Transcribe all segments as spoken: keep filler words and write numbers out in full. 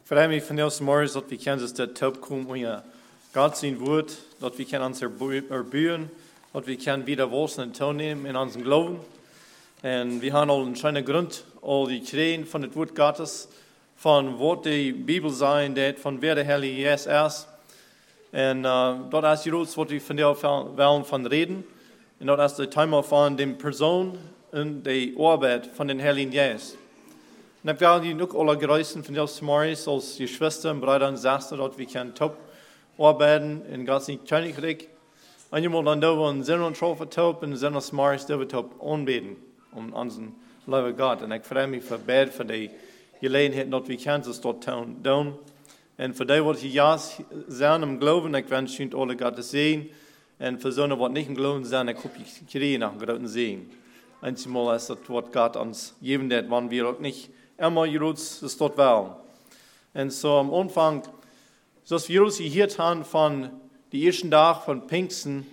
freue mich von aus morgens, dass wir können das der Taub kommen und ja Gott sein Wort, dass wir können uns erbühen, dass wir können wieder Wurzeln und Ton nehmen in unserem Glauben. Und wir haben auch einen schönen Grund, all die Krähen von dem Wort Gottes, von was die Bibel sein wird, von wer der Heilige Jesus ist. Und uh, dort ist die Rot, was wir von der wollen von reden. Und dort ist der Thema von der Person und der Arbeit von den Heiligen Jesus. Und ich will die auch alle grüßen von der Morgens als die Schwestern, Brüder und Schwestern, dort wir können top arbeiten in Gottes Königreich. Und jemand dann da und sind und schauen top und sind uns Morgens da top anbeten um unseren lieben Gott. Und ich freue mich für Bett, für die Gelegenheit, dass wir können das dort tun. Und für die, die ja sind im Glauben, ich wünsche Ihnen alle Gottes Segen. Und für so, die nicht im Glauben sind, ich hoffe, ich kriege nach Gottes Segen. Einmal ist das Wort Gott uns geben, das wann wir auch nicht immer Jeruz das dort wollen. Und so am Anfang, so dass wir uns hier haben von den ersten Tag von Pfingsten,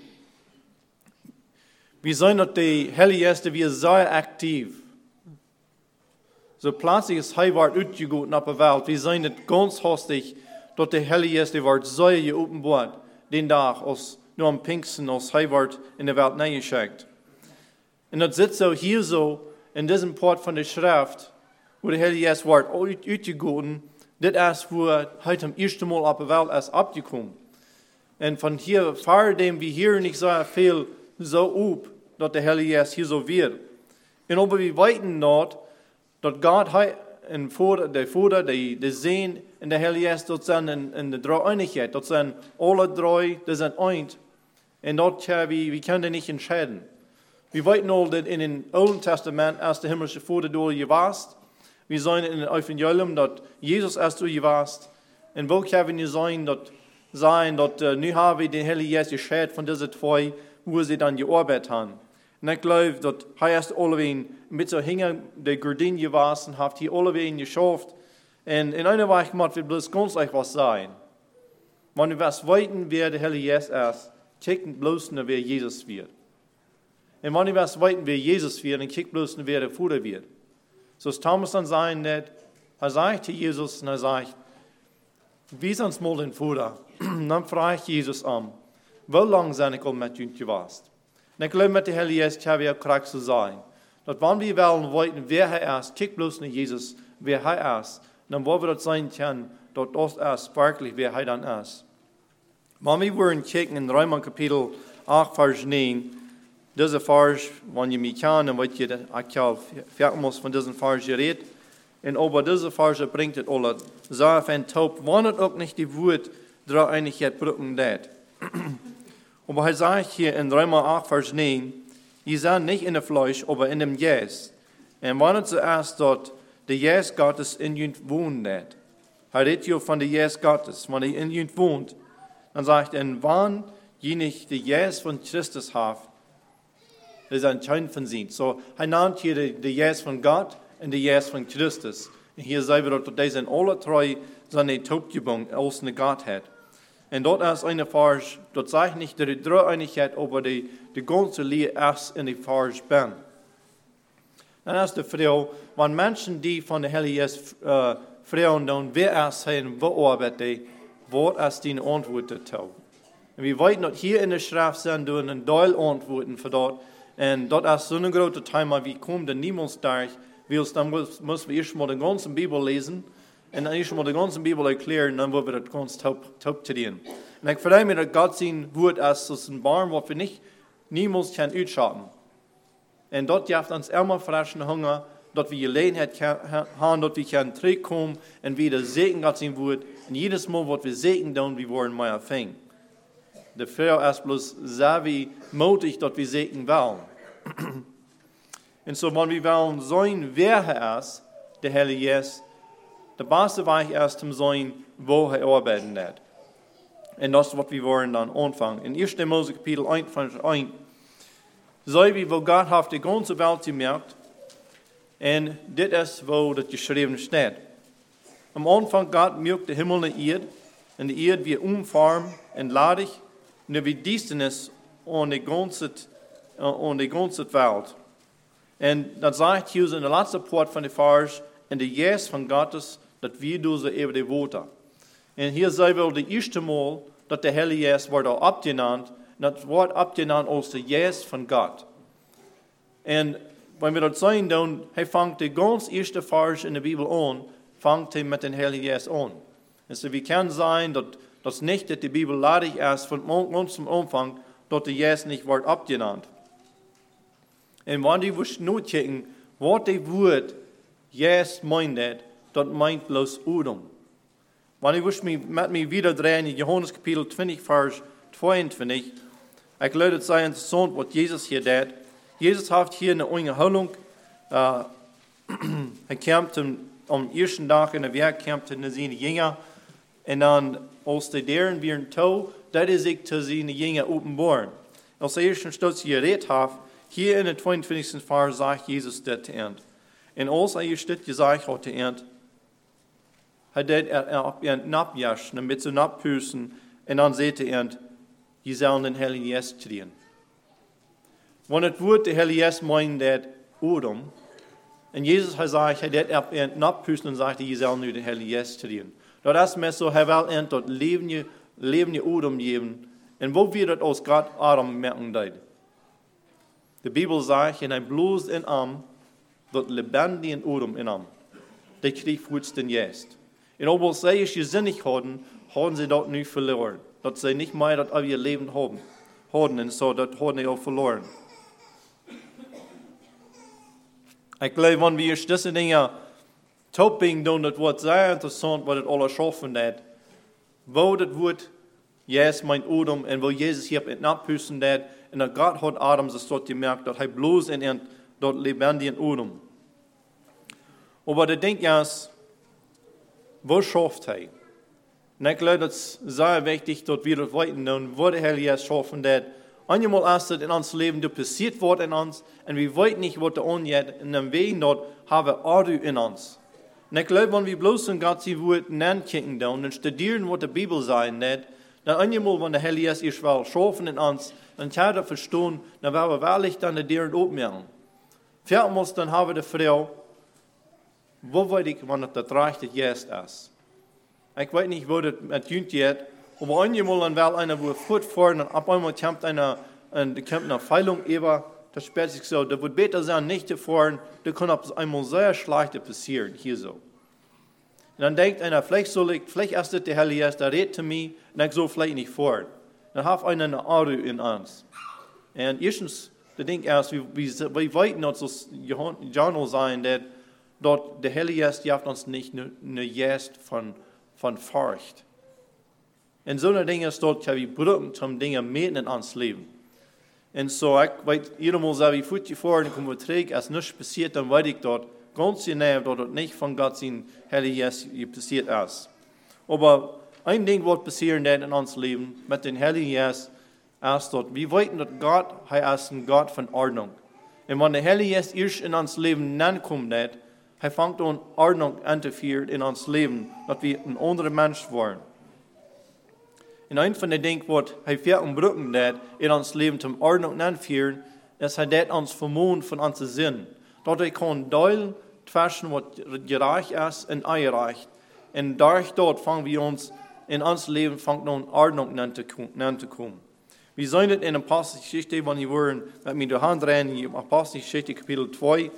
wir sind dort die Heilige Gäste, wir sehr aktiv. So plötzlich ist Heiwart ausgegangen auf der Welt. Wir sind nicht ganz hastig, dort die Heilige Gäste wird sehr geopenbart, den Tag, als nur am Pfingsten, als Heiwart in der Welt hineingeschickt. Und das sitzt auch hier so, in diesem Part von der Schrift, wo der Heilige Geist wird ausgegangen, das ist, wo er heute am ersten Mal auf der Welt ist abgekommen. Und von hier, vor dem wir hier nicht so viel so up, dass der Heilige Geist hier so wird. Und aber wir weiten dort, dass Gott in der Vater, der, der Sohn und der Heilige Geist, dort sind in, in der Dreieinigkeit, dort sind alle drei, die sind eins. Und dort können wir, wir können nicht entscheiden. Wir weiten all, dass in dem Alten Testament erst der himmlische Vater durchgewasst. Wir sehen in dem Evangelium, dass Jesus erst durchgewasst. Und wo können wir sein, dass sein, dass uh, nu haben wir den Heiligen Geist geschehen von diesen zwei, wo sie dann gearbeitet haben. Und ich glaube, dass er erst alle mit so hängen, der Gardine gewaschen hat, hier alle geschafft. Und in einer Weise macht wir bloß ganz leicht was sein. Wenn wir was weiten, wer der Heilige Geist ist, kicken bloß nur, wer Jesus wird. Und wenn wir was weiten, wer Jesus wird, dann kicken bloß nur, wer der Vater wird. So ist Thomas dann sein, nicht, er sagt zu Jesus, und er sagt, wie sonst mal den Vater? Dann frage ich Jesus an, wie lange sind ich all mit ihm gewesen? Und ich glaube, mit der Heilige Geist haben wir auch zu sein. Dass wenn wir wollen weiten, wer er ist, kick bloß nicht Jesus, wer er ist. Dann wollen wir das sein können, dass das ist wirklich, wer er dann ist. Wenn wir wollen kicken in Römer Kapitel acht, Vers neun, diese Vers, wenn ihr mich kennt, dann wird ihr auch fertig von diesem Vers geredet. Und aber diese Vers bringt es alle sehr von taub, wenn es auch nicht die Wut Dreieinigkeit brücken wird. Aber er sagt hier in Römer acht, Vers neun, ihr seid nicht in dem Fleisch, aber in dem Geist. Und wenn es zuerst dort der Geist Gottes in euch wohnt, er redet hier von der Geist Gottes, wenn er in euch wohnt, dann sagt er, wann ihr nicht die Geist von Christus habt, das ist ein Teil von sie. So, er nennt hier die Geist von Gott und die Geist von Christus. Und hier sehen wir, dass die sind alle drei seine Taubgebung aus der Gottheit. Und dort ist eine Vers, dort sagt nicht die Dreieinigkeit, aber die, die ganze Lehre erst in die Vers bin. Dann ist die Frage, wenn Menschen, die von der Heiligen Geist äh, fragen, dann wer erst sein, wo arbeitet die, was ist die Antwort dazu? Und wir weiten, dass hier in der Schrift sind, durch einen Teil Antworten für dort. Und dort ist so ein großes Thema, wie kommt denn niemals durch, dann müssen wir erst mal die ganze Bibel lesen und dann erst mal die ganze Bibel erklären, dann wollen wir das ganz taub, taub zu tun. Und ich freue mich, dass Gott sein Wort ist, das ist ein Baum, was wir nicht niemals können ausschalten. Und dort jaft uns immer frischen Hunger, dass wir Gelegenheit haben, dass wir können zurückkommen und wieder segnen Gott sein Wort. Und jedes Mal, was wir segnen, dann wir wollen mehr empfangen. Der Frau ist bloß sehr wie mutig, dass wir segnen wollen. Und so, wenn wir wollen sein, wer er ist, der Heilige Geist, der beste Weg ist zum sein, wo er arbeiten wird. Und das ist, was wir wollen dann anfangen. In ersten Mose Kapitel eins, Vers eins, so wie wo Gott hat die ganze Welt gemerkt, und das ist, wo das geschrieben steht. Am Anfang Gott merkt der Himmel und die Erde, und die Erde wird umfarm und ladig, und er wird Düsternis an die ganze, an die ganze Welt. Und das sagt Jesus in der letzten Part von der Vers, und der Geist von Gottes dat wir diese ewige Wote. Und hier sei wohl das erste Mal, dass der Heilige Geist wird auch abgenannt, und das Wort abgenannt als der Geist von Gott. Und wenn wir das sehen, dann er fängt die ganz erste Vers in der Bibel an, fängt er mit dem Heiligen Geist an. Also wie kann sein, dass das nicht, dass die Bibel leidig ist von ganz zum Anfang, dass der Geist nicht wird abgenannt. Und wenn die wussten nur checken, was die Wort Geist meint, das meint bloß Udum. Wenn ich wusste mit mir wieder drehen in Johannes Kapitel zwanzig, Vers zweiundzwanzig, ich glaube, es sei interessant, was Jesus hier tut. Jesus hat hier eine Unterhaltung. Uh, er kam am ersten Tag in der Werk, kam zu seinen Jüngern. Und dann, als die deren wären tot, dat is ik zu seinen Jüngern offenbaren. Als er ersten Stutz geredet hat, hier in der zweiundzwanzigsten Vers sagt Jesus das zu Ende. Und als er das gesagt hat zu Ende, hat er auf ihren abjaschen, damit sie abpüssen, und dann sagt er, die sollen den Heiligen Geist kriegen. Wenn das Wort der Heilige Geist meint, das Udum, und Jesus hat gesagt, er hat auf ihren abpüssen und sagt, die sollen den Heiligen Geist kriegen. Das ist mir so, er will ihnen dort Leben, Leben Udum geben, und wo wir das aus Gott Adam merken, das. Die Bibel sagt, in ein bloß in Arm, dort lebendigen Udum in Arm. Der kriegt Fuß den Geist. Und obwohl sie es gesinnig haben, haben sie dort nicht verloren. Dass sie nicht mehr das ihr Leben haben. haben und so, das haben sie auch verloren. Ich glaube, wenn wir diese Dinge topping tun, das wird sehr interessant, was das alles schaffen hat. Wo das Wort, yes, mein Udum, und wo Jesus hier in Abhüssen hat, und Gott hat Adam das dort gemerkt, dass er bloß in ein dort lebendigen Udum. Aber der denkt jetzt, wo schafft er? Und ich glaube, das ist sehr wichtig, dass wir das weiten tun, wo der Heilige Geist schaffen hat. Einmal ist das in unserem Leben, das passiert wird in uns, und wir wissen nicht, was da angeht, und dann wegen dort haben wir Adu in uns. Und ich glaube, wenn wir bloß in Gott sie Worte nachkicken und studieren, was die Bibel sagt, dann einmal, wenn der Heilige Geist ist, will schaffen in uns, dann kann er verstehen, dann werden wir wirklich dann die Dieren aufmerken. Viertens, dann haben wir die Frau, wo weiß ich, wann das rechte Geist ist. Ich weiß nicht, wo das mit Jünd geht, aber einmal dann will einer, wo er fortfahren, und ab einmal kommt eine, eine, kommt eine Feilung über, das später sich so, das wird besser sein, nicht zu fahren, da kann ab einmal sehr schlecht passieren, hier so. Und dann denkt einer, vielleicht soll ich, vielleicht ist das der Heilige Geist, der redet zu mir, und ich soll vielleicht nicht fahren. Dann hat einer eine Aru in uns. Und erstens, der denkt erst, wie, wie, wie weit uns das Johannes sein, dass dort der Heilige Geist gibt uns nicht eine, eine Geist von, von Furcht. Und so eine Dinge ist dort, wie Brücken zum Dinge mitten in uns Leben. Und so, ich weiß, jedemals, wenn ich fünfzig vor und komme zurück, als nichts passiert, dann weiß ich dort ganz genau, dass dort nicht von Gott sein Heiligen Geist passiert ist. Aber ein Ding wird passieren in uns Leben mit dem Heiligen Geist, ist dort, wir wissen, dass Gott, er ist ein Gott von Ordnung. Und wenn der Heilige Geist erst in uns Leben kommt, er fängt an, Ordnung anzuführen in uns Leben, dass wir ein anderer Mensch werden. Und ein von den Dingen, was er fährt und brücken hat, in uns Leben zum Ordnung anführen, ist, er das uns vermont von unserem Sinn. Dass er kann teilen zwischen, was gerecht ist und ungerecht. Und dadurch dort fangen wir uns in unserem Leben fangen an, Ordnung anzukommen. Wir sehen das in der Apostelgeschichte, wenn wir wollen, mit mir die Hand drehen, in Apostelgeschichte Kapitel zwei.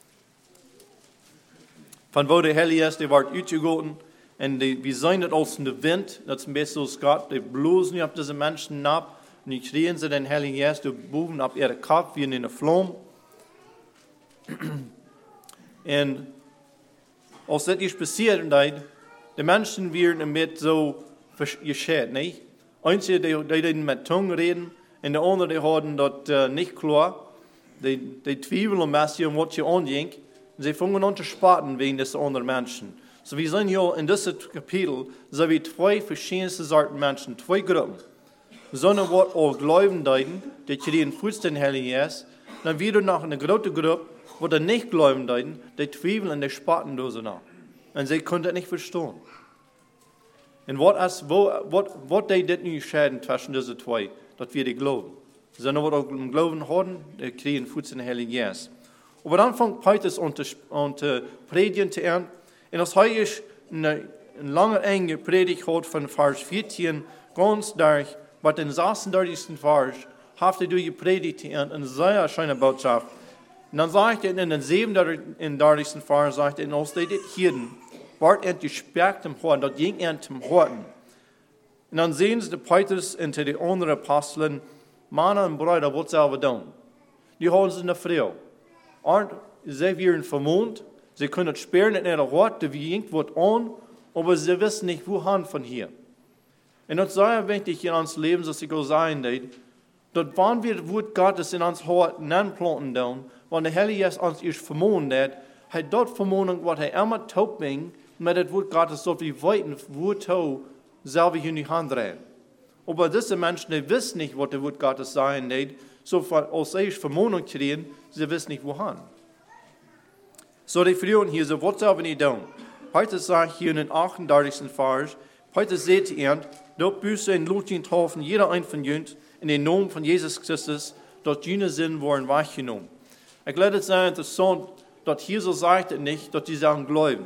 Von wo der Heilige Geist, der wird ausgegossen. Und die, wir sehen das aus dem Wind, das ist ein bisschen aus Gott, die bloßen auf diese Menschen ab, und die kriegen sie den Heiligen Geist, die buben auf ihre Kopf wie in einer Flamme. Und als das ist passiert, die Menschen werden damit so geschehen, nicht? Einige, die, die mit Zungen reden, und die anderen, die haben das uh, nicht klar, die, die zweifeln ein bisschen, was sie angehen, und sie fangen an zu spaten wegen dieser anderen Menschen. So wir sehen hier in diesem Kapitel, so wie zwei verschiedene Sorten Menschen, zwei Gruppen. Sondern was auch Glauben deuten, die kriegen Fuß den Heiligen Geist, dann wieder noch eine große Gruppe, wo die nicht Glauben deuten, die zweifeln und die spaten das nach. Und sie können das nicht verstehen. Und was ist, wo, was die das nicht schäden zwischen diesen zwei, dass wir die glauben. Sondern was auch im Glauben haben, die kriegen Fuß den Heiligen Geist. Aber dann fängt Petrus an zu predigen zu ernten. Und das heißt, eine lange enge Predigt hat von Vers vierzehn, ganz durch, was den sechsunddreißigsten Vers, hafte du gepredigt und eine sehr schöne Botschaft. Und dann sagt er in den siebenunddreißigsten Vers, sagt er, als die das hierden, ward er gespärkt im Horn, dort ging er zum Horten. Und dann sehen sie die Petrus und die anderen Aposteln, Männer und Brüder, was selber tun. Die haben sie eine Frau. Und sie werden vermont, sie können sperren in ihrer Hort, wie irgendwo an, aber sie wissen nicht, wohin von hier. Und das ist sehr wichtig in uns Leben, dass ich auch sagen will, dass wenn wir das Wort Gottes in uns Hort anplanten tun, wenn der Heilige Geist uns ist vermohnt hat, hat dort Vermohnung, was er immer taub bringt, mit dem Wort Gottes, so wie weiten, wo tau, selber in die Hand drehen. Aber diese Menschen, die wissen nicht, was der Wort Gottes sein wird, so als sie Vermohnung kriegen, sie wissen nicht, wohin. So die Frauen hier, so was sollen wir tun? Heute sagt hier in den achtunddreißigsten Vers, heute seht ihr, dort büße in Lutschen taufen, jeder ein von uns, in den Namen von Jesus Christus, dort jene Sinn wurden weggenommen. Ich glaube, es ist interessant, dass hier so sagt er nicht, dass die sagen, glauben.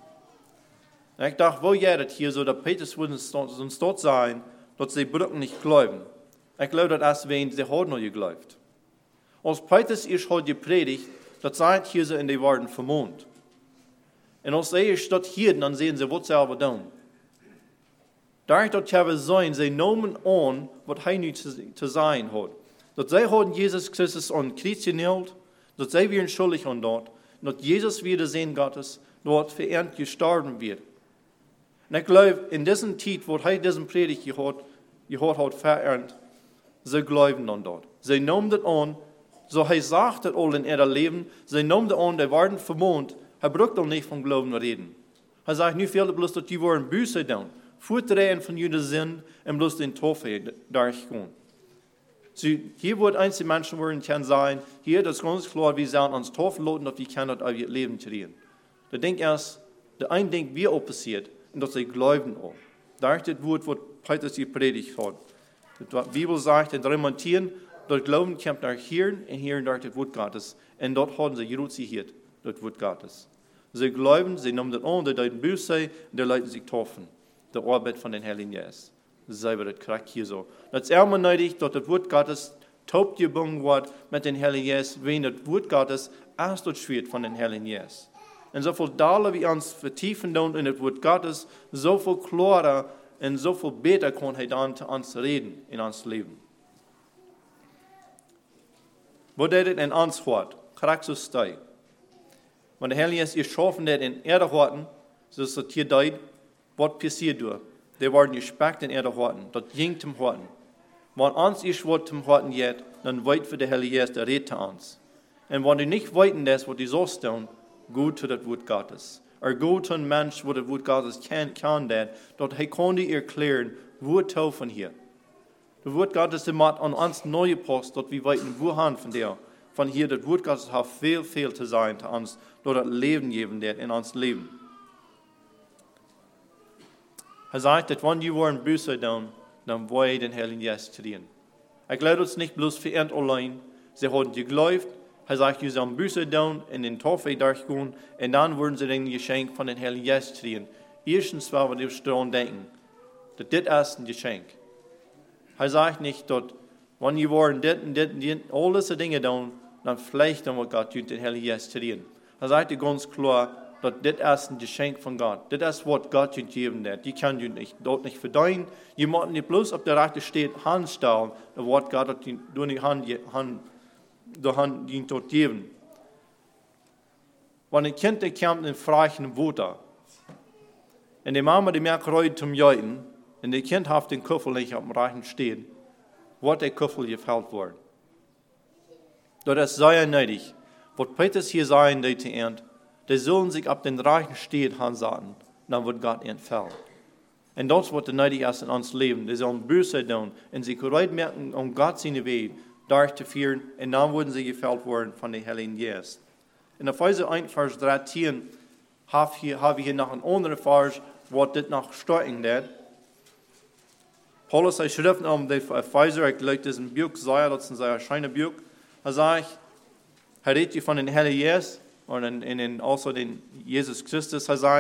Und ich dachte, wo ja das hier so, dass Petrus würde uns dort sein, dass sie Brücken nicht glauben. Ich glaube, das ist, wenn sie heute noch geglaubt. Als Petrus ist heute gepredigt, das sagt hier so in die Worten vermont. Und als sie statt hier, dann sehen sie, was sie aber tun. Dadurch, dass sie sein, sie nehmen an, was er nicht zu, zu sein hat. Dass sie haben Jesus Christus an Kreuz genäht, dass sie werden schuldig an dort, dass Jesus Wiedersehen Gottes dort für ihn gestorben wird. Und ich glaube, in diesem Zeit, wo er diesen Predigt gehört, gehört hat, verehrt, sie glauben dann dort. Sie nehmen das an, so er sagt das all in ihrem Leben, sie nehmen das an, die werden vermont, er braucht doch nicht vom Glauben reden. Er sagt, nicht viel bloß, dass die wollen Büße tun, Vorträgen von jeder Sinn und bloß den Teufel durchgehen. So, hier wird einzelne Menschen wollen kann sein, hier, das ist ganz klar, wir sagen ans Teufel loten, dass wir können das auf ihr Leben drehen. Da denkt erst, der eine denkt, wie auch passiert, und dass sie glauben auch. Da ist das Wort, was Petrus hier predigt hat. Die Bibel sagt, in Remontieren, dort Glauben kommt nach Hirn, und Hirn durch das Wort Gottes. Und dort haben sie geruziert, das Wort Gottes. Sie glauben, sie nehmen das an, die leiden Büße, und die leiden sich taufen. Der Arbeit von den Heiligen Geist. Das sei das kriegt hier so. Das ist immer nötig, dass das Wort Gottes taub gebunden wird mit den Heiligen Geist, wenn das Wort Gottes erst dort schwirrt von den Heiligen Geist. Und so viel Dalle wir uns vertiefen in das Wort Gottes, so viel klarer und so viel besser kann er dann zu uns reden in uns Leben. Wo das in uns hört, kriegt so stei. Wenn der Heilige Geist ihr schaffen hat in Erde horten, so ist das hier deut, was passiert durch? Die werden gespeckt in Erde horten, das ging zum Horten. Wenn uns ist was zum Horten geht, dann weit wird der Heilige Geist, der redet uns. Und wenn die nicht weiten das, was die so tun, gut zu das Wort Gottes. Er gut zu einem Mensch, wo das Wort Gottes kann, kann das, dort er kann die erklären, wo es von hier. Das Wort Gottes macht an uns neue Post, dort wir weiten, wohin von der. Von hier, das Wort Gottes hat viel, viel zu sein zu uns, dort das Leben geben wird in uns Leben. Er sagt, dass wenn die wollen Buße tun, dann wollen den Heiligen Geist kriegen. Ich glaube es nicht bloß für ihn allein. Sie haben geglaubt, er sagt, sie sollen Buße tun, in den Teufel durchgehen, und dann würden sie den Geschenk von den Heiligen Geist kriegen. Erstens, weil wir daran denken, dass das ist ein Geschenk. Er sagt nicht, dass wenn die wollen das und das und das, all diese Dinge tun, dann vielleicht dann wird Gott den Heiligen Geist kriegen. Er sagt ganz klar, dass das ist ein Geschenk von Gott. Das ist, was Gott dir geben hat. Die kann du nicht, dort nicht verdienen. Die müssen nicht bloß auf der Rechte steht, Hand stellen, das Wort Gott hat durch die Hand, Hand, die Hand ihn dort geben. Wenn ein Kind kommt in freien Wutter, und die Mama, die merkt heute zum Jäuten, und das Kind hat den Köffel nicht auf dem Reichen stehen, wird der Köffel gefällt worden. Das ist sehr nötig. Was Petrus hier sagen, die zu Ende, die sollen sich auf den reichen Steht hansaten, dann wird Gott entfällt. Und das wird nötig ist in uns Leben. Die sollen Buße tun und sich bereit merken, um Gott seine Weg durchzuführen, und dann würden sie gefällt werden von den Heiligen Geist. In Epheser eins, Vers dreizehn, haben wir hier noch einen anderen Vers, wo das noch steuern wird. Paulus hat Schriften um die Epheser, ich glaube, das ist ein Buch, das ist ein sehr schönes Buch. Er sagt, er redet von den Heiligen Geist, und in, in, also den Jesus Christus, er sagt,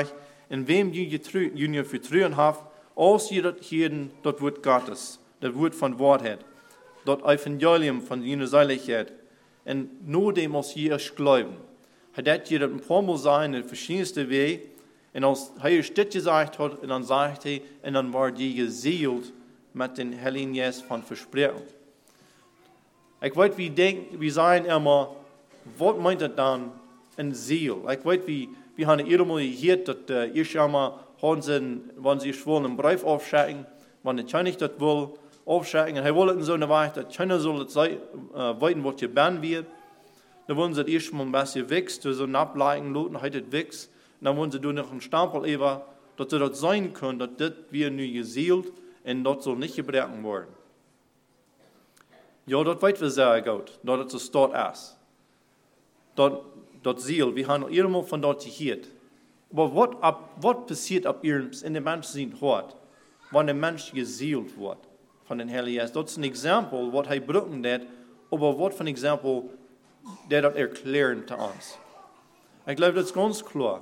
in wem je vertrouwen haft, als je dat hier, dat woord Gottes, dat woord van Wahrheit, dat Evangelium van jene Seiligkeit, en nur dem als je es glauben. Hij dat je dat een paar Mal zijn in verschiedenste wegen, en als hij je dit gezegd had, en dan zegt hij, en dan word je gezield met den Heiligen Geest van verspreken. Ik weet, wie denkt, wie zijn immer, wat meint het dan, een ziel? Ik weet, wie, wie hebben eerder mal gehoord, dat uh, eerst einmal haben sie, wenn sie wollen, einen Brief aufschicken, wenn der König das will, aufschicken, und er will in so einer Weise, der König soll es äh, weiten, was gebannt wird. Dann wollen sie das erst mal ein bisschen wächst, so ein Ableiten, Loten, heute wächst. Und dann wollen sie noch einen Stapel über, dass sie das sein können, dass das wir nu gesealt und das soll nicht gebrochen werden. Ja, das weten wir sehr gut, dass es dort ist. Das, das Ziel, wir haben irgendwo von dort gehört. Aber was, was passiert ab ihrem, in dem Menschen sein Hort, wenn der Mensch gesealt wird von den Heiligen Geist? Das ist ein Exempel, was er brauchen wird, aber was für ein Exempel, der das erklären zu uns. Ich glaube, das ist ganz klar,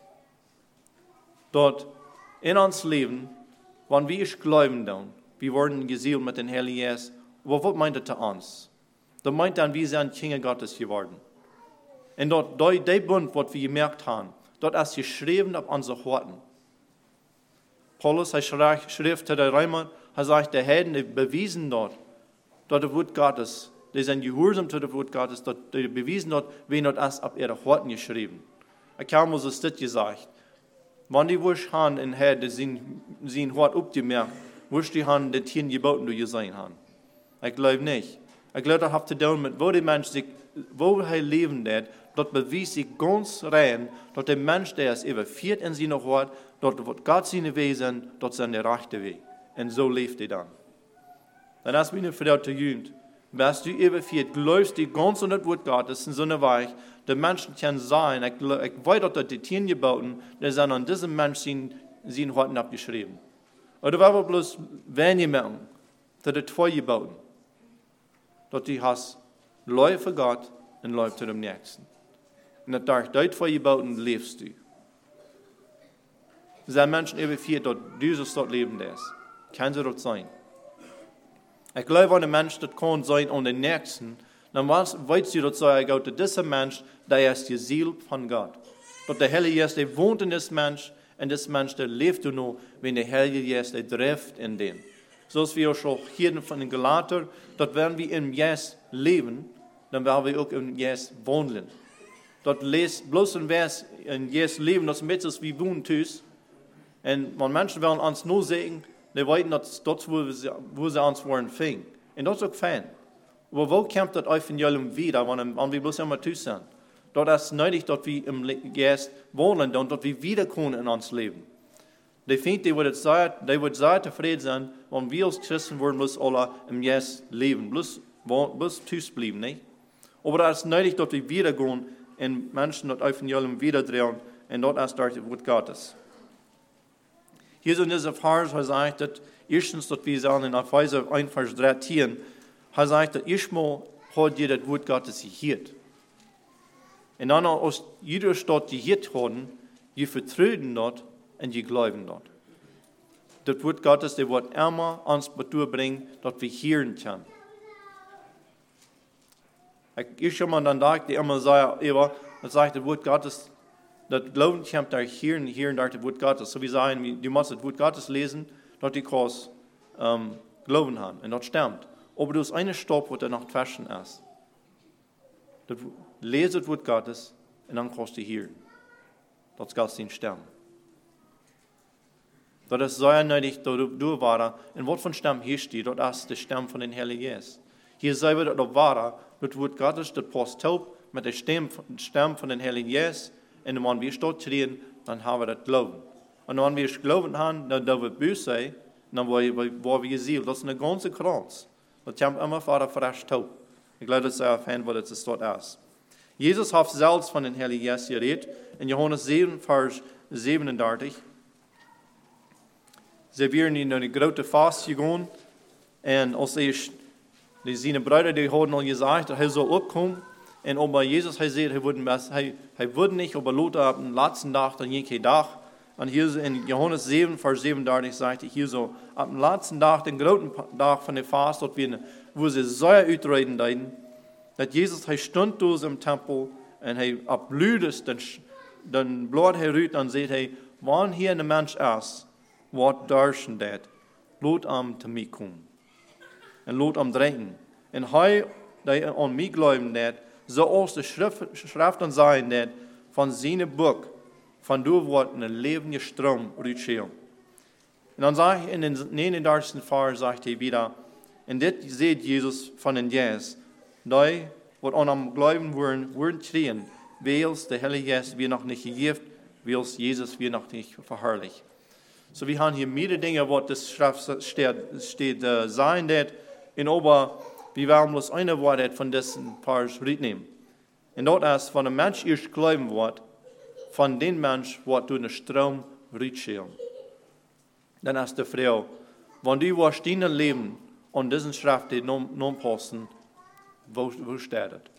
dass in uns Leben, wenn wir es glauben, dann, wir werden gesealt mit den Heiligen Geist, aber was meint das zu uns? Das meint dann, wir sind Kinder Gottes geworden. Und dort, der Bund, was wir gemerkt haben, dort ist geschrieben auf unsere Horten. Paulus, er schrieb zu den Römern, er sagt, der Heiden, die bewiesen dort, dort das Wort Gottes, die sind gehorsam zu dem Wort Gottes, dort, die bewiesen dort, wen dort ist auf ihre Horten geschrieben. Ich habe uns das gesagt. Wenn die wurscht haben in Herr, die sind Hort abgemerkt, wurscht die haben die Tieren geboten, die gesehen haben. Ich glaube nicht. Ich glaube, das hat zu tun mit, wo die Mensch sich, wo er leben wird, dort beweist sich ganz rein, dass der Mensch, der es überführt in seine Hort, dort wird Gott seine Wesen, dort sind der rechte Weg. Und so lebt er dann. Dann ist meine Frau zu Jugend. Bist du überführt, glaubst du ganz an das Wort Gottes in so einer Weise, der Menschen kann sein, ich, ich weiß, dass die Tieren gebauten, die sind an diesem Menschen seine Horten abgeschrieben. Oder war bloß, wenn ihr merken, dass die zwei gebauten, dass die hast, Leute für Gott und Leute zu dem Nächsten. Und das darf dort vor gebauten lebst du. Sind Menschen überführt, dass dieses dort leben ist. Kann sie dort sein. Ich glaube, wenn ein Mensch das kann sein und den Nächsten, dann weißt du, dass dass dieser Mensch, der ist gesealt von Gott. Dass der Heilige Geist, der wohnt in diesem Mensch, und dieser Mensch, der lebt nur, wenn der Heilige Geist, der trifft in den. So ist wir schon hier von den Galater, dass wenn wir im Geist leben, dann werden wir auch im Geist wohnen. Dat leest bloß ein Vers in Jezus Leben, das mit ist wie wohnen tust. Und wenn Menschen wollen uns nur sagen, die weiten, dass dort, wo sie, wo sie uns wollen, fing. Und das ist auch fein. Aber wo kommt das Evangelium wieder, wenn, wenn wir bloß immer tust sind? Dort ist nötig, dass wir im Geist wohnen und dass wir wiederkommen in uns Leben. Die finden, die wird sehr zufrieden sein, wenn wir als Christen wollen, bloß alle im Geist leben, bloß, bloß tust bleiben, nicht? Aber das ist nötig, dass wir wiedergehen und Menschen das Evangelium wiederdrehen und dort ist das Wort Gottes. Hier so in dieser Vers sagt, dass erstens, dass wir sagen in Epheser eins, Vers dreizehn, er sagt, dass erstmal hat ihr das Wort Gottes gehört. Und dann aus jeder Stadt gehört haben, die vertrauen dort und die glauben dort. Das Wort Gottes, der wird immer uns bringen, dass wir hören können. Ich schon mal dann da, die immer sagt, das sagt das Wort Gottes, das Glauben kommt da hier und hier und da das Wort Gottes. So wie sagen, du musst das Wort Gottes lesen, dass die kannst ähm, Glauben haben. Und das stimmt. Aber du hast eine Stopp, wo der noch zwischen ist. Lese das Wort Gottes und dann kannst du hören. Das kannst du nicht stimmen. Das ist sehr nötig, dass du, du war. Und was von Stamm hier steht, das ist die Stamm von den Heiligen Geist. Hier sagen wir, dass war, das Wort Gottes, das passt taub mit der Stamm von den Heiligen Geist. Und wenn wir dort stehen, dann haben wir das Glauben. Und wenn wir das Glauben haben, dann dürfen wir böse sein, dann wollen wir gesehen. Das ist eine ganze Kranz. Das kommt immer Vater frisch taub. Ich glaube, das ist ein Fan, was das dort ist. Jesus hat selbst von den Heiligen Geist geredet. In Johannes sieben, Vers siebenunddreißig. Sie werden in eine große Fast gegangen. Und als ich, die seine Brüder, die haben al gesagt, er soll abkommen. Und ob bei Jesus, er sagt, er würde, er, er würde nicht, aber Lothar am letzten Tag, dann jeden Tag, Und hier so in Johannes sieben, Vers siebenunddreißig sagt er hier so, ab dem letzten Tag, den großen Tag von der Fast, dort wir, wo sie Säuer uitreden deuten, dass Jesus, er stund durch im Tempel und er abblüht den, den Blut herüt und sagt, hey, wann hier ein Mensch ist, wat darschen dat, lot am zu mir kommen. Und lot am drängen. Und hij, die an mich glauben, dat, so aus der Schrift, Schrift und sein, dat, von seinem Buch, von du wird ein lebender Strom rutscheren. Und dann sage ich in den neununddreißigsten Vers, sagt er wieder, und das seht Jesus von den Jes, die, wat an am Glauben wollen, wollen kriegen, weil der Heilige Geist wir noch nicht gegeben, weil Jesus wir noch nicht verherrlicht. So wir haben hier mehrere Dinge, was das Schrift steht, steht uh, sein wird, in aber wir werden bloß eine Wort von diesen Vers nehmen. Und dort ist, von dem Mensch erst glauben wird, von dem Mensch, der durch den Strom rutschert. Dann ist die Frau, wenn du was dein Leben und diesen Schrift nun passen, wo, wo steht es?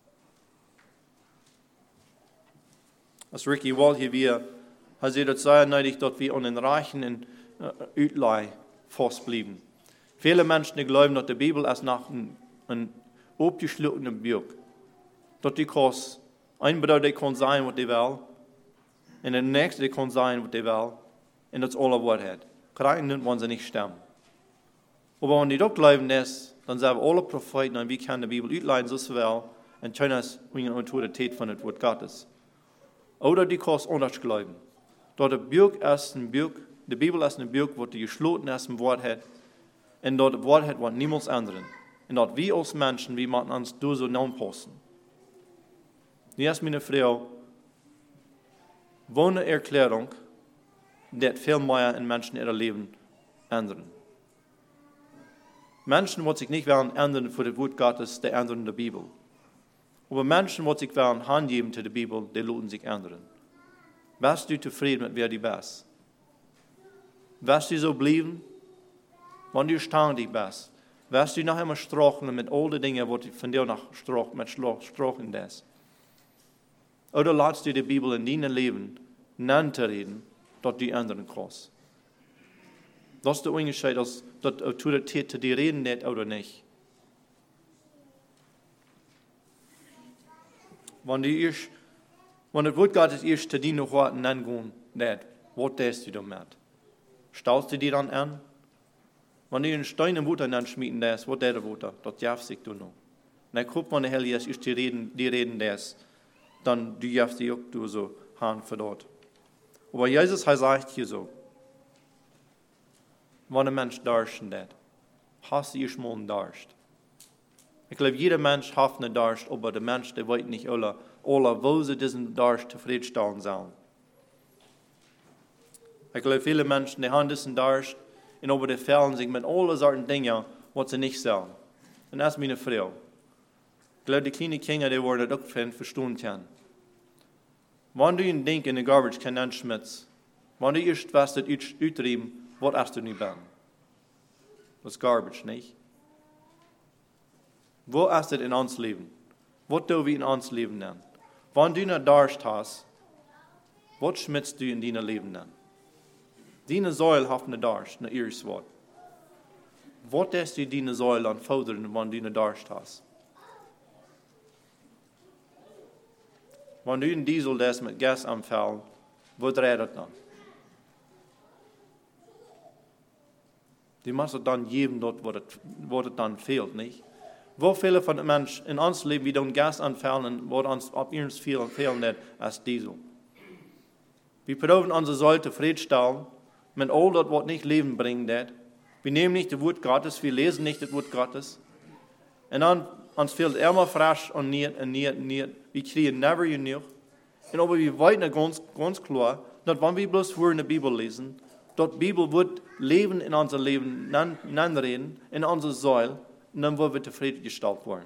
Als Ricky Wall hier wir, hat sie das sehr nötig, dass wir an den Reichen in äh, Utlei festbleiben. Viele Menschen die glauben, dass die Bibel ist nach einem, einem abgeschlossenen Buch. Dass die Kurs, ein Bruder kann sein, was die will, und der nächste kann sein, was die will, und das alle Wort hat. Kreien nimmt man sie nicht stemmen. Aber wenn die dort glauben, das, dann sagen alle Propheten, und wir können die Bibel utleihen, so viel, und können es mit der Autorität von dem Wort Gottes. Oder die Kurs anders glauben. Dort der Buch ist ein Buch, die Bibel ist ein Buch, wo die geschlossen ist, ein Wort hat, und dort das Wort hat, was niemals ändern. Und dort wir als Menschen, wie man uns durch so anpassen. Die ist meine Frau, wo eine Erklärung, die viel mehr in Menschen ihr Leben ändern. Menschen, die sich nicht werden ändern für das Wort Gottes, die ändern die Bibel. Aber Menschen, die sich werden handgeben zu der Bibel, die lassen sich ändern. Bist du zufrieden mit wer du bist? Wirst du so bleiben, wenn du standig bist? Wirst du noch immer strochen mit all den Dingen, die von dir noch strochen, mit strochen das? Oder lässt du die Bibel in deinem Leben nennen zu reden, dass du ändern kannst? Das ist der Unterschied, dass die Autorität zu dir reden nicht oder nicht. Wenn du erst, wenn das Wort Gottes erst zu dir noch Worten angehen, nicht, was tust du damit? Staust du dir dann an? Wenn du einen Stein im Wasser anschmieden lässt, was der Wasser, das darf sich du noch. Dann guckt man, der Herr Jesus, die reden, die reden das, dann du darfst dich auch du so haben für dort. Aber Jesus hat sagt hier so, wenn ein Mensch darsten hat, hast du erst mal einen Darst. Ich glaube, jeder Mensch hat einen Darst, aber der Mensch, der weiß nicht alle, alle wo sie diesen Darst zufriedenstellen sollen. Ich glaube, viele Menschen, die haben diesen Darst, und aber die fällen sich mit allen solchen Dingen, was sie nicht sollen. Und das ist meine Frau. Ich glaube, die kleinen Kinder, die wollen das auch verstehen können. Wenn du einen Ding in der Garbage kann schmitzt, wenn du erst was das uittrieben, was hast du nicht ben? Das ist Garbage, nicht? Wo ist das in uns Leben? Was tun wir in uns Leben nennen? Wenn du einen Darst hast, was schmitzt du in deinem Leben nennen? Deine Säule hat einen Darst, ein ihres Wort. Was lässt du deine Säule anfordern, wenn du einen Darst hast? Wenn du einen Diesel lässt mit Gas anfallen, was dreht das dann? Die musst du dann geben, dort, wo das, wo das dann fehlt, nicht? Wo viele von den Menschen in uns leben, wie dann Gas anfallen, wo uns ab ihnen viel fehlen nicht als Diesel. Wir probieren unsere Säule zufriedenstellen, mit all das, was nicht Leben bringt. Wir nehmen nicht das Wort Gottes, wir lesen nicht das Wort Gottes. Und dann uns fehlt immer frisch und nicht, und nicht, und nicht. Wir kriegen never genug. Und aber wir weiten ganz, ganz klar, dass wenn wir bloß vor in der Bibel lesen, dass die Bibel wird Leben in unser Leben reden, in unsere Säule, und dann wollen wir zufriedengestellt werden.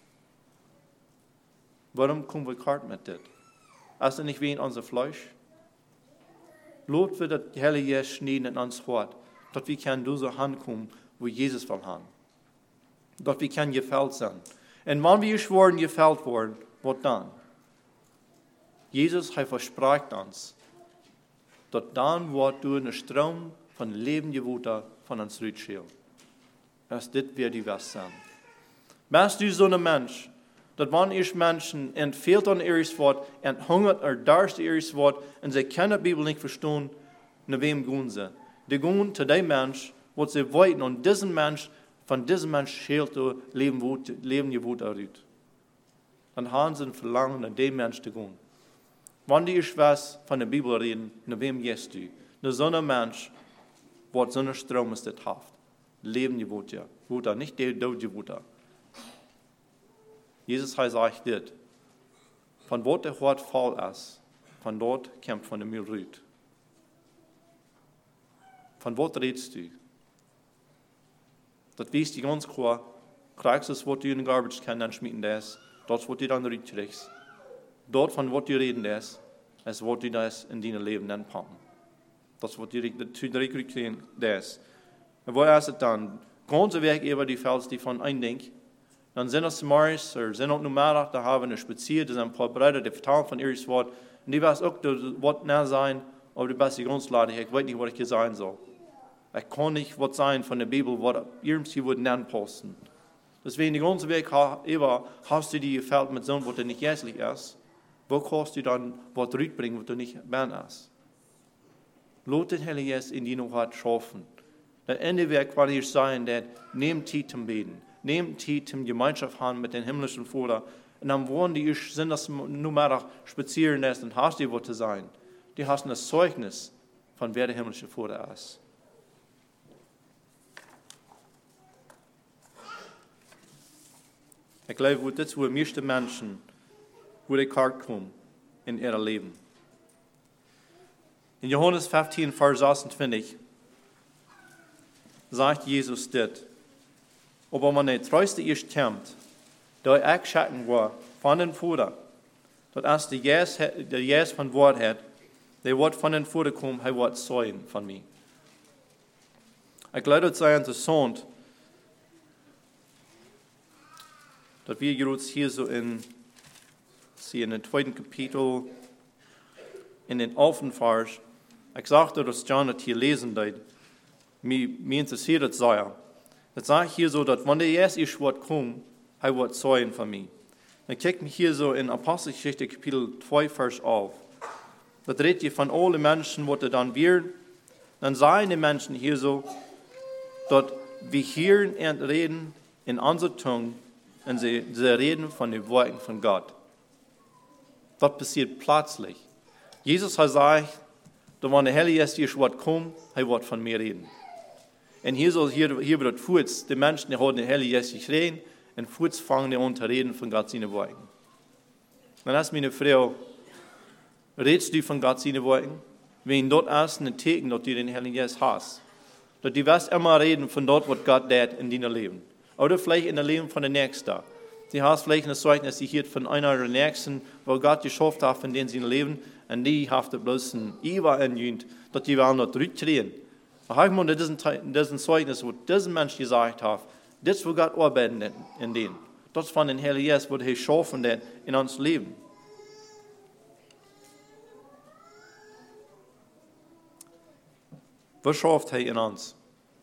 Warum kommen wir kart mit das? Ist das nicht wie in unser Fleisch? Lot wir das Heilige schneiden in uns Wort, dass wir können durch so hinkommen, wo Jesus will haben. Dass wir können gefällt sein. Und wenn wir schworen gefällt worden, was dann? Jesus hat versprochen uns, dat dan wordt door een stroom van levende water van ons uitscheel. Als dit weer die was zijn. Bist du zo'n mens, dat wanneer eerst mensen entveelt aan Eris wordt, en hungert er darst Eris wordt, en ze kunnen de Bibel niet verstaan, naar wem gaan ze? Die gaan zu die mens, wat ze weten, en deze mens, van deze mens scheelt door levende water uit. Dan haben sie ein Verlangen, nach dem Mensch zu gehen. Wenn die ich was von der Bibel reden, nach wem gehst du? Nach so einem Mensch, was so ein Strom ist, das haft. Leben die Wutter. Wutter, nicht der die Wutter. Jesus hat sagt das. Von wo der Wort faul ist, von dort kommt von der Müll rüt. Von wo redest du? Das weißt du ganz klar. Kriegst du das, was du in den Garbage kannst, dann schmieden das. Dort, wo du dann rüt. Dort, von wo du reden das, ist, wo du das in deinem Leben dann packen. Das, was du rüt, das. Und wo ist es dann? Ganze Weg über die Fels, die von eindenken. Dann sind es morgens, oder sind auch nur Mittag, da haben wir eine Spazier, da sind ein paar Brüder, die vertalen von ihres Wort. Und die weiß auch, das wird nicht sein, aber die beste Grundlage, ich weiß nicht, was ich hier sagen soll. Ich kann nicht was sein von der Bibel, was irgendwie wird nicht posten. Deswegen, die ganze Weg über, hast du die gefällt mit so, was nicht hässlich ist, wo kannst du dann was zurückbringen, was du nicht bern hast? Lass den Heiligen Geist in die noch Hart schaffen. Das Ende wird quasi sein, dass nehmt Zeit zum Beten. Nehmt Zeit zum Gemeinschaft haben mit dem himmlischen Vater. Und dann wollen die, ich sind das nur mal spazieren lässt und hast die was zu sein. Die hast ein Zeugnis von wer der himmlische Vater ist. Ich glaube, das ist, wo die meisten Menschen, wo die Karte kommen in ihrem Leben. In Johannes fünfzehn, Vers achtundzwanzig, sagt Jesus das. Aber wenn der Treueste erst kommt, der ich schatten war von den Vater, dass der Jes, der Jes von Wort hat, der wird von den Vater kommen, er wird zeugen von mir. Ich glaube, das sei interessant, dass wir jetzt hier so in, sie in dem zweiten Kapitel, in den elften Vers, ich sagte, dass John das hier lesen wird, mir, mir interessiert das sehr. Das sagt hier so, dass wenn der erste ist, wird kommen, er wird zeugen von mir. Dann kickt mich hier so in Apostelgeschichte Kapitel zwei, Vers elf. Das redet hier von allen Menschen, was er dann wird. Dann sagen die Menschen hier so, dass wir hören und reden in unserer Zunge und sie, sie reden von den Worten von Gott. Das passiert plötzlich. Jesus hat gesagt, dass wenn der Heilige Geist ist, wird kommen, er wird von mir reden. Und hier, so, hier, hier wird Fuß, die Menschen, die haben den Heiligen Geist reden, und Fuß fangen die an zu reden von Gott seine Worte. Dann ist meine Frau, redest du von Gott seine Worte? Wenn dort ist ein Teken, dass du den Heiligen Geist hast. Dass du wirst immer reden von dort, was Gott tut in deinem Leben. Oder vielleicht in dem Leben von der Nächsten. Du hast vielleicht eine Zeugnis, die hier von einer der Nächsten, wo Gott geschafft hat, in denen sie leben, und die haben bloß ein Iwa entjünt, dass die wollen dort zurückdrehen. Aber ich meine, das ist ein Zeugnis, wo diesen Mensch gesagt hat, das ist, wo Gott arbeitet in denen. Das von den Heiligen Geist, wo er schaffen hat in uns Leben. Was schafft er in uns?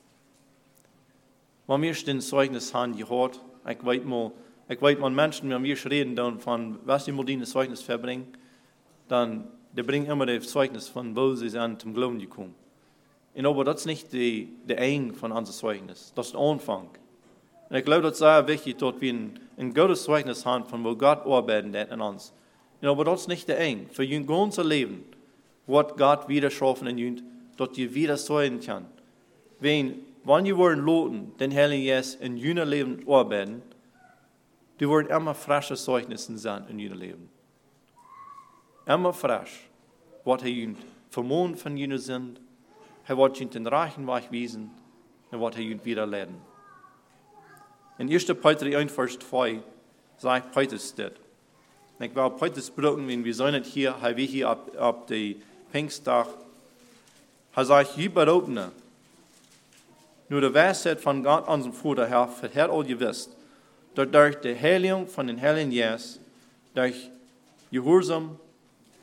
Wenn wir den Zeugnis haben gehört, ich weiß mal, ich weiß, wenn Menschen mit mir reden, dann von, was die Modine Zeugnis verbringen, dann, die bringen immer das Zeugnis von, wo sie sind zum Glauben gekommen. Und aber das ist nicht die, der Ende von unserem Zeugnis. Das ist der Anfang. Und ich glaube, das ist sehr wichtig, dass wir ein, ein gutes Zeugnis haben, von wo Gott arbeitet in uns. Und aber das ist nicht der Ende. Für ihr ganzes Leben wird Gott wieder schaffen in uns, dass ihr wieder zeugen kann. Wenn, wenn ihr wollen loten, den Heiligen Geist in ihr Leben arbeiten, die werden immer frische Zeugnisse sein in ihr Leben. Immer frisch. Was ihr vermohnt von ihnen sind, er wird ihnen den reichen Weg wiesen und wird er ihnen wieder lehren. In erster Petrus eins, Vers zwei sagt Petrus das. Ich will Petrus brücken, wenn wir sind hier, haben wir hier ab, ab dem Pfingsttag. Er sagt, ihr Berobene, nur der Weisheit von Gott, unserem Vater, Herr, verhält all ihr wisst, dass durch die Heilung von den Heiligen Geist, durch Gehorsam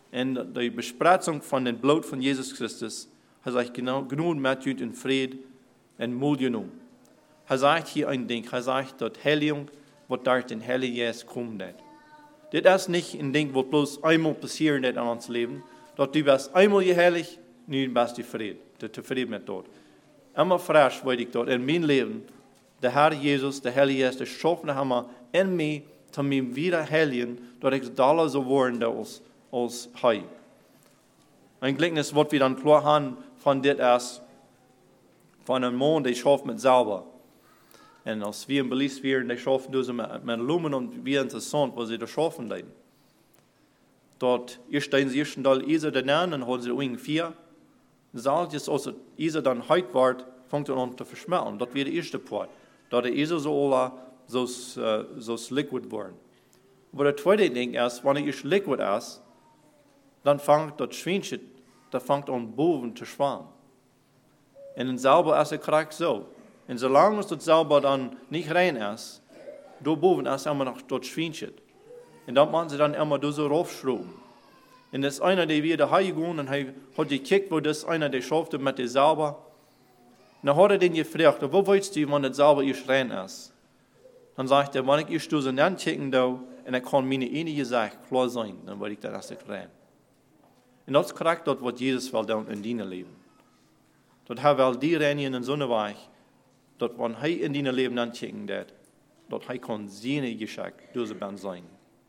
en die bespretzing van het bloed van Jezus Christus, hij zegt genoeg met u in vrede en moed genoeg. Hij zegt hier een ding, hij zegt dat heiliging, wat daar in Heilige Geest komt. Dit is niet een ding wat bloos eenmaal passiert in ons leven, dat du bent eenmaal je heilig, nu best je vrede, te tevreden met dat. Immer fresh weet ik dat in mijn leven, de Heer Jezus, de Heilige Geest, de schaffen hem in mij, te mij weer heiligen, dat ik dalle zo worden als, als hij. Een gelijkenis wat we dan klar hebben van dit is, van een man die schaft met zelber. En als we in Belize waren, die schaffen dus met, met lumen en wie interessant, was sie da schaffen dann. Dort ist ein ersten Teil Isa der Nahen, und haben sie ungefähr vier. Sagt es also, Isa dann heute wird, fängt an zu verschmelzen. Das wäre der erste Part. Da der Isa so alla, so, so liquid worden. Aber der zweite Ding ist, wenn ich liquid ist, dann fängt das Schweinchen, da fängt an boven zu schwammen. Und dann selber ist er korrekt so. Und solange das selber dann nicht rein ist, da boven ist immer noch das Schweinchen. Und dann machen sie dann immer so raufschrauben. Und das ist einer, der wieder daheim gehen und er hat gekickt, wo das einer, der schaffte mit der selber. Und dann hat er den gefragt, wo willst du, wenn das selber ihr rein ist? Dann sagt er, wenn ich ihr Stoß in kicken da, und er kann meine einige Sache klar sein, dann will ich das erst rein. Und das ist korrekt, das, was Jesus will da in deinem Leben. Das er will die reinigen in so einer Weise, dass wenn er in deinem Leben ankicken wird, dass er kann seine Geschenk durch sein.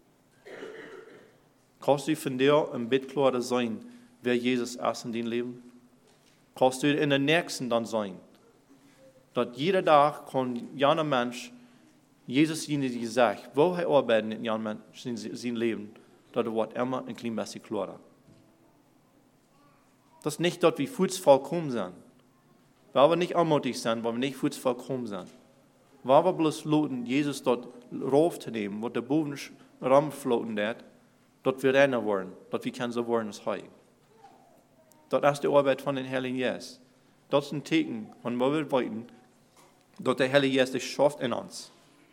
Kannst du von dir ein bisschen klarer sein, wer Jesus ist in deinem Leben? Kannst du in der nächsten dann sein? Dass jeder Tag kann jeder Mensch Jesus ihnen sagt, wo er arbeitet in jedem Mensch in seinem Leben, dass er wird immer ein klein bisschen klarer. Das ist nicht, dass wir fuß vollkommen sind. Weil wir nicht anmutig sind, weil wir nicht fuß vollkommen sind. Weil wir bloß loten, Jesus dort raufzunehmen, wo der Boden rumfloten wird, dass wir reiner werden, dass wir können so werden als heute. Das ist die Arbeit von den Heiligen Geist. Das ist ein Zeichen, von wo wir wollen, dass der Heilige Geist es schafft in uns.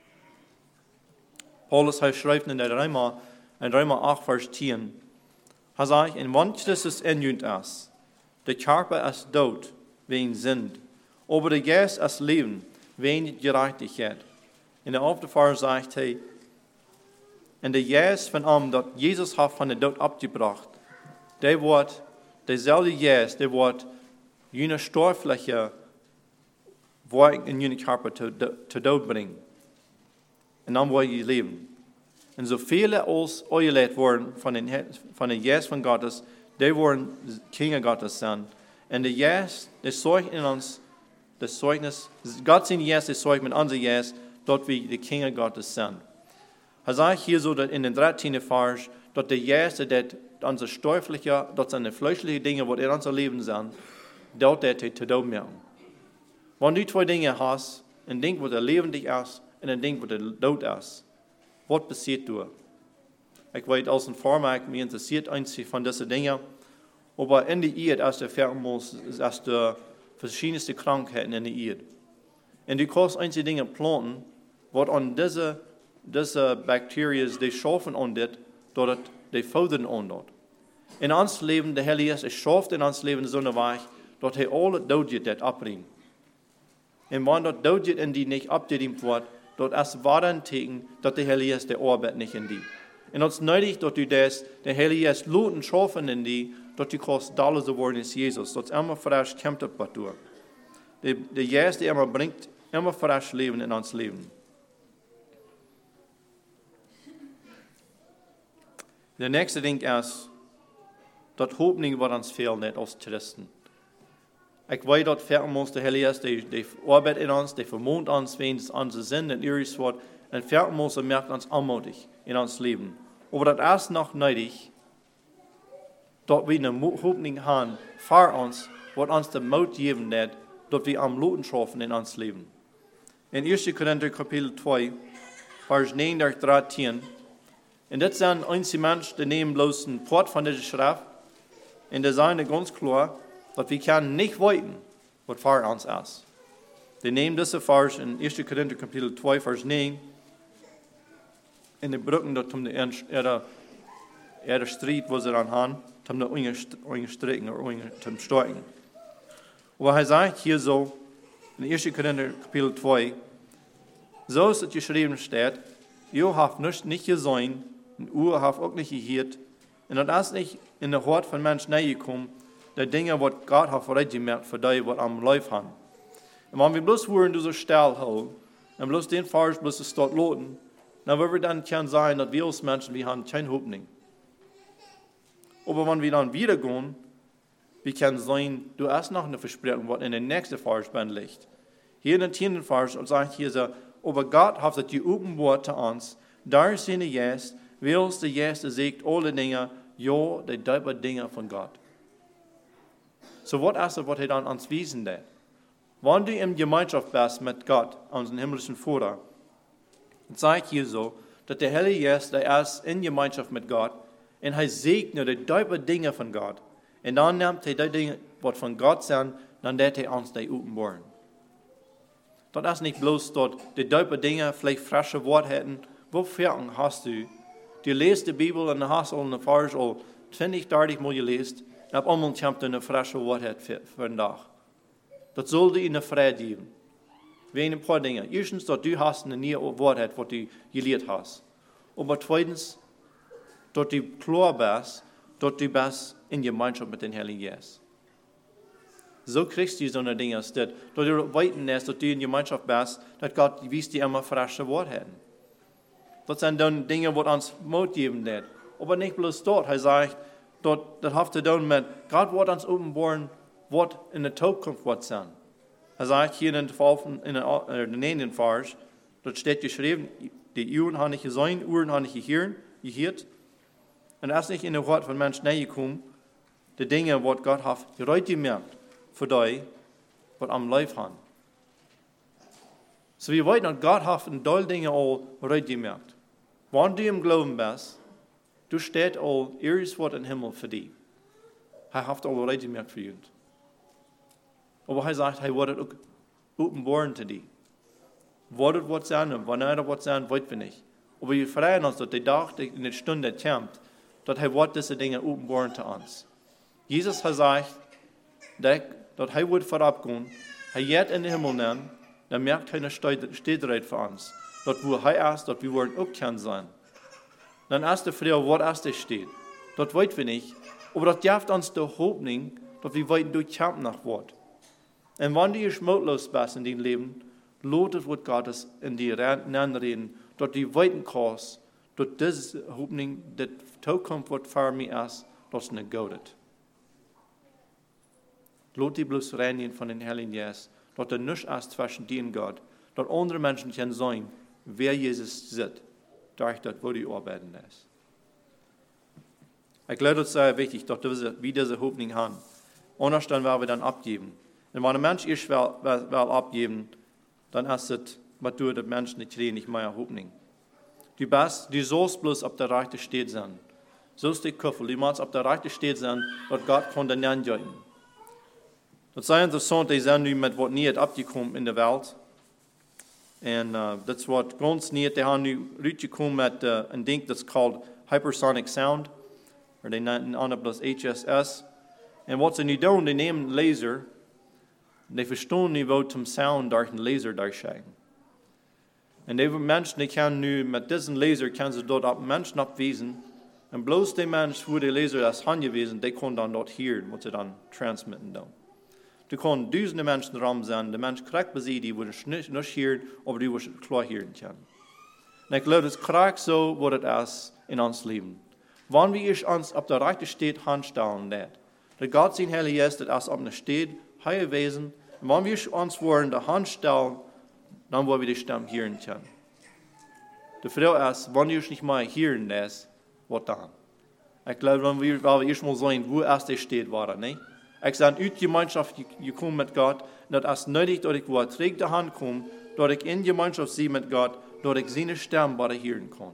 Paulus schreibt in der Römer, in Römer acht, Vers zehn, er sagt, in manches ist in uns ist, der Körper ist tot, wegen Sünde, aber der Geist ist Leben, wegen Gerechtigkeit. In der elfte Vers sagt er, en de Geist van hem dat Jesus hat van de dood abgebracht, der wordt, dezelfde Geist, der wordt jene stoffelijke werk in jene Körper te dood brengen. En dan wil je leven. En zoveel als uitgeleid worden van de, van de Geist van Gottes, die worden Kinder Gottes zijn. En de Geist, de zorgt in ons, de Zeugnis, Gott zijn Geist, de zorgt met onze Geist, dat we de Kinder Gottes zijn. Hij sagt hier so in den dertiende Vers, dass der Geist, dat onze stoffelijke, dat zijn de fleischliche Dinge, wat in ons leven zijn, dat dat te dood maken. Wanneer du twee dingen hast, een ding wat er levendig is, en een ding wat er dood is, wat passiert er? Ik weet als een voormaak, mij interessiert eins van deze dingen, aber in de Ehe, als der Vermos, als de verschiedenste Krankheiten in de Ehe. En du kannst einige Dinge planten, wat an diese Diese Bakterien, die schaffen an dit, dat die voeden an dat. In ons leven, de Heilige Geest, schafft in ons leven zo'n weg, dat hij alle doodje dat abriemt. En wanneer dat doodje in die niet abgedient wordt, dat is waar een teken, dat de Heilige Geest de arbeid niet in die. En het is nodig dat u das, de Heilige Geest loten schaffen in die, dat u kost dalle zo worden is Jezus. Dat is immer fresh komt op wat door. De, de Geest die immer brengt, immer fresh leven in ons leven. De nächste ding is, dat hoopning wat ons veel net als Christen. Ik weet dat vermoest de Heilige Geest, die, die arbeidt in ons, die vermoont ons, weens onze zin en iris wordt, en vermoest merkt ons aanmoedig in ons leven. Maar dat is nog nodig, dat we een hoopning hebben voor ons, wat ons de moed geven net, dat we am loten schaffen in ons leven. In eerste Korinther kapitel twee, vers negenendertig, dertien, en dit zijn einzige mensen die nemen bloos een poort van deze schrift. En die zijn ganz klar, dat we kunnen niet weten wat voor ons is. Die nemen deze vers in eerste Korinther kapitel twee vers negen. En die brukken dat om de er der Streit, wo sie dann haben, zum Ungestrecken oder zum Steuern. Aber er sagt hier so, in ersten Korinther Kapitel zwei, so ist es geschrieben steht, ihr habt nicht, nicht gesehen, und ihr habt auch nicht gehört, und das ist nicht in der Hort von Menschen gekommen, die Dinge, die Gott hat vorgemerkt für die, die am Lauf haben. Und wenn wir bloß hören, diese Stelle holen, und bloß den Vers bloß dort loten, dann wird wir dann können sein, dass wir als Menschen, wir haben keine Hoffnung. Aber wenn wir dann wieder gehen, wir können sein, du hast noch eine Versprechung, was in der nächsten Vers liegt. Hier in den zehnten Vers sagt hier so, aber Gott hat das geübten Wort zu uns, da ist seine Yes, willst der Yes, der sagt alle Dinge, ja, die diepe Dinge von Gott. So was ist das, was er dann uns wiesen lässt? Wenn du in Gemeinschaft bist mit Gott, unserem himmlischen Vater, sagt hier so, dass der Heilige Geist, der ist in Gemeinschaft mit Gott, und er segnet die diepe Dinge von Gott. Und dann nimmt er die Dinge, die von Gott sind, dann lässt er uns die uppenbaren. Das ist nicht bloß dort, die diepe Dinge, vielleicht frische Wort hätten. Wofür hast du? Du liest die Bibel und hast al eine Vers al zwanzig, dertig Mal gelesen, und auf einmal kommt eine frische Wort für, für den Tag. Das sollte ihnen Freude geben. Wegen ein paar Dinge. Erstens, dass du hast eine neue Wort, was du gelehrt hast. Aber zweitens, dass du klar bist, dass du bist in Gemeinschaft mit den Heiligen Geist. So kriegst du so eine Dinge, dass du weiten lässt, dass du in Gemeinschaft bist, dass Gott wies dir immer frische Wort hätten. Das sind dann Dinge, die uns Mut geben wird. Aber nicht bloß dort. Er sagt, dort, das hat zu tun mit, Gott wird uns offenbaren, was in der Zukunft wird sein. Er sagt hier in den nächsten Vers, dort steht geschrieben, die Uhren haben nicht gesehen, Uhren haben nicht gehört. Und das ist nicht in der Wort von Menschen gekommen, die Dinge, die Gott hat heute gemerkt, für die, die am Leib haben. So wir wissen, Gott hat in all Dinge all heute gemerkt. Wenn du im Glauben bist, du steht all, er ist Wort im Himmel für dich. Er hat all heute gemerkt für uns. Aber er sagt, er wird es auch offenbaren zu dir. Wird es was sein, und wann er was sein, weiß wir nicht. Aber wir freuen uns, dass der Tag in der Stunde kommt, dass er wird diese Dinge offenbaren zu uns. Jesus hat gesagt, dass er wird vorabgehen, er wird in den Himmel nehmen, dann merkt er eine Städtereit für uns. Dort, wo er ist, dort wir wollen auch kennen sein. Dann ist die Frage, was ist steht. Dort weiß wir nicht. Aber das gibt uns die Hoffnung, dass wir weiter durchkämpfen nach Wort. Und wenn du schmutlos bist in deinem Leben, lotet wird Gottes in die reden, dass die weiten kannst, dass diese Hoffnung, die Zukunft, was für mich ist, dass nicht geht. Lot die bloß reinigen von den Heiligen Geist, dass er nicht ist zwischen dir und Gott, dass andere Menschen können sein, wer Jesus ist, durch das, wo die arbeiten lässt. Ich glaube, das ist sehr wichtig, dass wir diese Hoffnung haben. Anders dann werden wir dann abgeben. Und wenn ein Mensch ist, will, will, will abgeben, dann ist es, was du den Menschen nicht kriegen, nicht mehr Hoffnung. Du bist, du sollst bloß auf der rechten Stelle sein. So ist die Kuffel, du musst auf der rechten Stelle sein, dass Gott kann den andeuten. Das ist sehr interessant, die sind nu mit was nicht abgekommen in der Welt. Und uh, das wird ganz nicht, die haben nu rausgekommen mit uh, ein Ding, das called Hypersonic Sound. Oder die nennen andere bloß H S S. Und was sie nu tun, die nehmen Laser, die verstehen nicht, wo zum Sound durch den Laser durchscheinen. Und die Menschen, die können nu mit diesem Laser, können sie dort auf Menschen abwiesen. Und bloß die Menschen, wo der Laser das angewiesen, die können dann dort hören, was sie dann transmitten. Dann. Du kannst tausende Menschen rum sein, der Mensch kriegt bei sie, die nicht, nicht hören, aber die klar hören können. Und ich glaube, das kriegt so, was es ist in uns Leben. Wenn wir uns auf der rechten Stelle handstellen, dass Gott sein Heilig ist, dass es auf einer Stelle heilig wesen, und wenn wir uns wollen, der Hand stellen, dann wollen wir die Stimme hören können. Die Frage ist, wenn wir nicht mal hören lässt, was dann? Ich glaube, wenn wir, weil wir erstmal sehen, wo erst die steht, war er, nicht? Ich bin in die Gemeinschaft gekommen mit Gott, und das ist nötig, dass ich wo er trägt die Hand komme, dass ich in Gemeinschaft sehe mit Gott, dass ich seine Stimme bei der hören kann.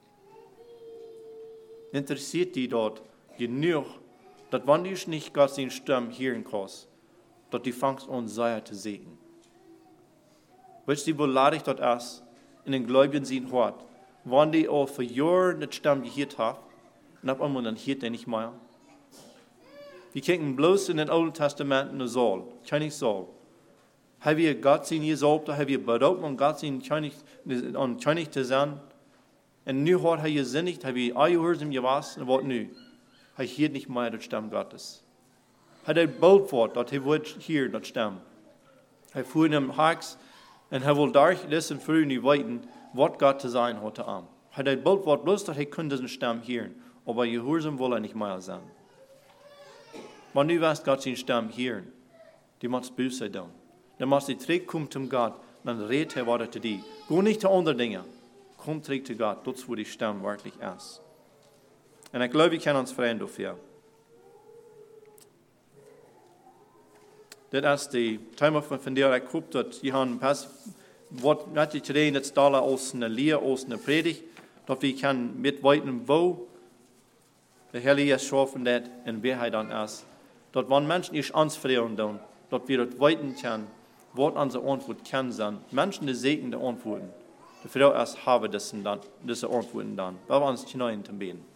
Interessiert die dort genug, dass wenn du nicht Gott seine Stimme hören kannst, dass du fängst an, Seier zu sehen. Weißt du, wo lade ich das ist, in den Gläubigen sein Hort, wenn die auch für Jahre die Stimme gehört haben, Und ab einmal dann hielt er nicht mehr. Wir kicken bloß in den Alten Testament in den Saal, König Saul. Haben wir Gott sein gesalbt, haben wir beraubt, um Gott sein König, um König zu sein. Und nu hat er gesinnigt, haben wir angehört im Gewas, und was nu? Er hielt nicht mehr das Stamm Gottes. Hat er bald fort, dass er wird hier das Stamm. Er fuhr in dem Hax, und er will durch lesen früh nicht weiten, was Gott zu sein heute Abend. Hat er bald fort, bloß, dass er könnte diesen Stamm hören, aber Gehorsam will er nicht mehr sein. Maar nu was Gott zijn stem hören. Die muss Buße tun. Dan muss die terugkommen zum Gott. Dann redet er weiter zu dir. Go nicht zu anderen Dingen. Komm zurück zu Gott. Das ist, wo die Stimme wirklich ist. Und ich glaube, wir können uns freuen dafür. Das ist die Thema von der ich hoffe, dass wir haben pass, was natürlich today jetzt da aus einer Lehre, aus einer Predigt, dass wir können mitweiten, wo der Heilige schaffen das und wer er dann ist. Dass wenn Menschen nicht ansfragen tun, dass wir das weiten können, was unsere Antwort kann sein. Menschen, die segnen die Antworten. Dafür erst haben diese Antworten dann. Weil wir uns hinein zu beten.